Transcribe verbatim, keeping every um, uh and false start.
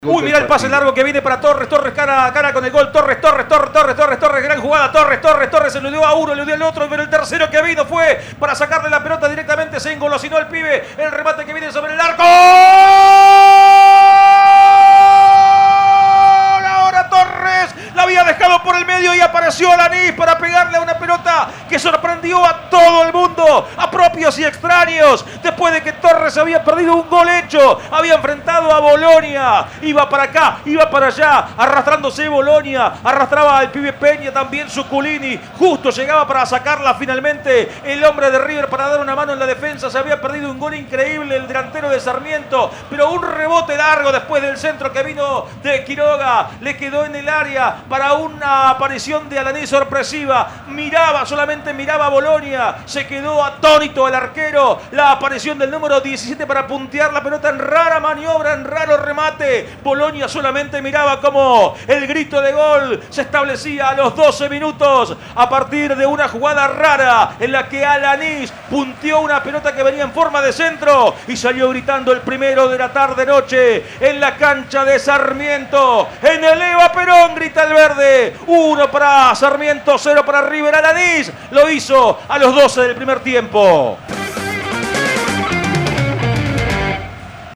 Uy, mira el pase largo que viene para Torres, Torres cara a cara con el gol, Torres, Torres, Torres, Torres, Torres, Torres, gran jugada, Torres, Torres, Torres, se lo dio a uno, le dio al otro, pero el tercero que vino fue para sacarle la pelota directamente, se engolosinó el pibe, el remate que viene sobre el arco. Ahora Torres la había dejado por el medio y apareció Alanís para pegarle a una pelota que sorprendió a todo el mundo, a propios y extraños, después de que Torres había perdido un gol hecho, había enfrentado a Bolonia, iba para acá, iba para allá, arrastrándose Bolonia, arrastraba al pibe Peña, también Suculini, justo llegaba para sacarla finalmente el hombre de River para dar una mano en la defensa, se había perdido un gol increíble el delantero de Sarmiento, pero un rebote largo después del centro que vino de Quiroga, le quedó en el área para una aparición de Alanís sorpresiva, miraba, solamente miraba a Bolonia, se quedó atónito el arquero, la aparición del número diecisiete para puntear la pelota en rara maniobra, en raro remate, Bolonia solamente miraba como el grito de gol se establecía a los doce minutos, a partir de una jugada rara en la que Alanís punteó una pelota que venía en forma de centro y salió gritando el primero de la tarde-noche en la cancha de Sarmiento, en el Eva Perón grita el verde, uno para Sarmiento, cero para River. Alanís lo hizo a los doce del primer tiempo.